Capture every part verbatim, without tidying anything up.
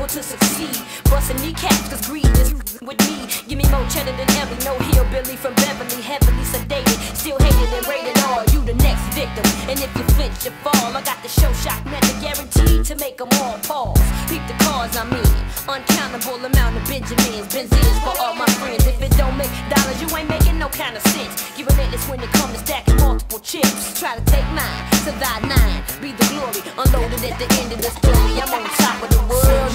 able to succeed. Busting kneecaps, cause greed is with me. Give me more cheddar than Ellie, no hillbilly from Beverly, heavily sedated, still hated and rated R. You the next victim, and if you flinch, you fall. I got the show shot method guaranteed to make them all pause. Peep the cars I mean, uncountable amount of Benjamins, Benzines for all my friends. If it don't make dollars, you ain't making no kind of sense. You relentless when it comes to stacking multiple chips. Try to take mine, survive nine, be the glory. Unloaded at the end of the story. I'm on top of the world.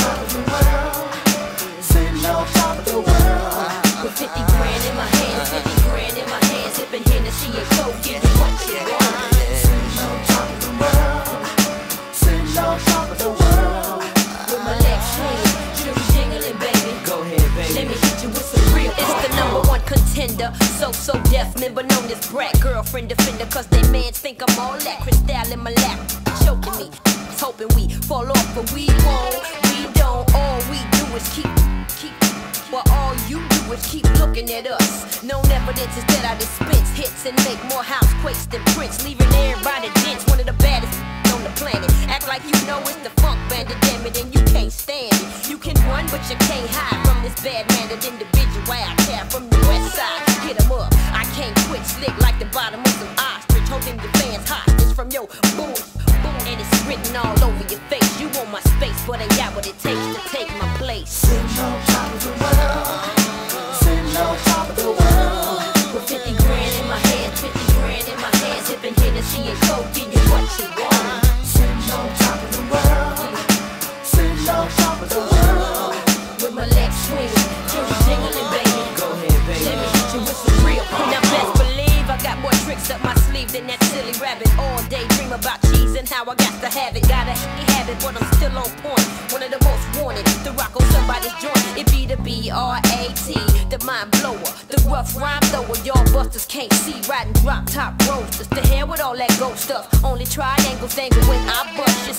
Sitting on top of the world. With fifty grand in my hands, fifty grand in my hands, sipping Hennessy and Coke, get it what you want. Sitting on top of the world. Sitting on top of the world. With my legs swinging, jewelry jingling, baby. Go ahead, baby. Let me hit you with some real. It's the number one contender, so so deaf member known as brat. Girlfriend defender, cause they mans think I'm all that. Crystal in my lap, choking me, hoping we fall off, but we won't. We don't. All we do is keep, keep. Well, all you do is keep looking at us. Known evidence is that I dispense hits and make more housequakes than Prince, leaving everybody dense. One of the baddest on the planet. Act like you know it's the funk bandit, damn it, and you can't stand it. You can run, but you can't hide from this bad-mannered individual I care from the west side. Hit 'em up, I can't quit, slick like the bottom of some ostrich. Holding the fans hostage from your boom, boom, and it's written all over your face. You want my space, but ain't got what it takes to take my place. Sitting on top of the world. Sitting on top of the world. With fifty grand in my hands, fifty grand in my hands, sipping Hennessy and Coke, get you what you want. Sitting on top of the world. Sitting on top of the world. With my legs swinging, jewelry jingling, baby. Go ahead, baby. Let me hit you with some real. Now best believe I got more tricks up my sleeve than that silly rabbit. All day dream about cheese and how I got to have it. Gotta have it, but I'm still on point. One of the most wanted, the rock on somebody's joint. It be the B R A T, the mind blower, the rough rhyme thrower. Y'all busters can't see, riding drop top roasters. The hell with all that ghost stuff. Only triangles dangle when I bust.